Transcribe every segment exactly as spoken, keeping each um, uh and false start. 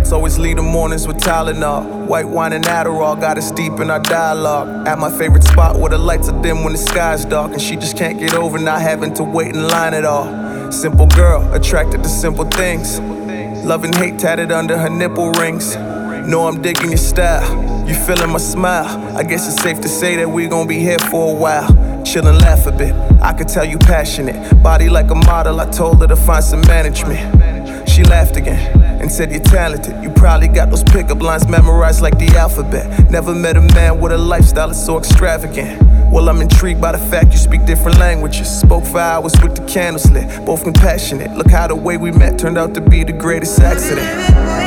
girls always lead the mornings with Tylenol. White wine and Adderall got us deep in our dialogue. At my favorite spot where the lights are dim when the sky's dark, and she just can't get over not having to wait in line at all. Simple girl, attracted to simple things. Love and hate tatted under her nipple rings. Know I'm digging your style, you feeling my smile. I guess it's safe to say that we gon' be here for a while. Chill and laugh a bit, I could tell you passionate. Body like a model, I told her to find some management. She laughed again and said you're talented. You probably got those pickup lines memorized like the alphabet. Never met a man with a lifestyle that's so extravagant. Well, I'm intrigued by the fact you speak different languages. Spoke for hours with the candles lit, both compassionate. Look how the way we met turned out to be the greatest accident.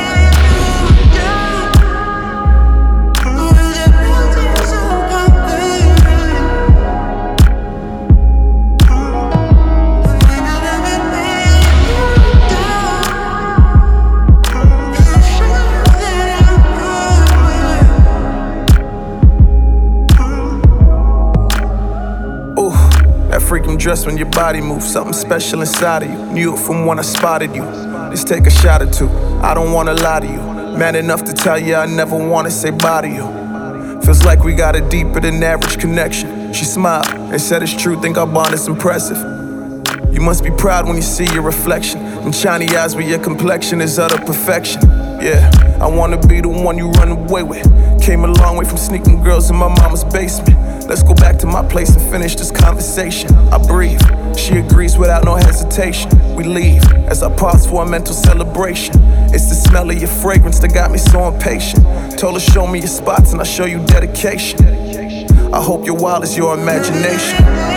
Freaking dress when your body moves, something special inside of you. Knew it from when I spotted you. Let's take a shot or two, I don't wanna lie to you. Man enough to tell you I never wanna say bye to you. Feels like we got a deeper than average connection. She smiled and said it's true, think our bond is impressive. You must be proud when you see your reflection. And shiny eyes where your complexion is utter perfection. Yeah, I wanna be the one you run away with. Came a long way from sneaking girls in my mama's basement. Let's go back to my place and finish this conversation. I breathe, she agrees without no hesitation. We leave as I pause for a mental celebration. It's the smell of your fragrance that got me so impatient. Told her show me your spots and I'll show you dedication. I hope your wild is your imagination.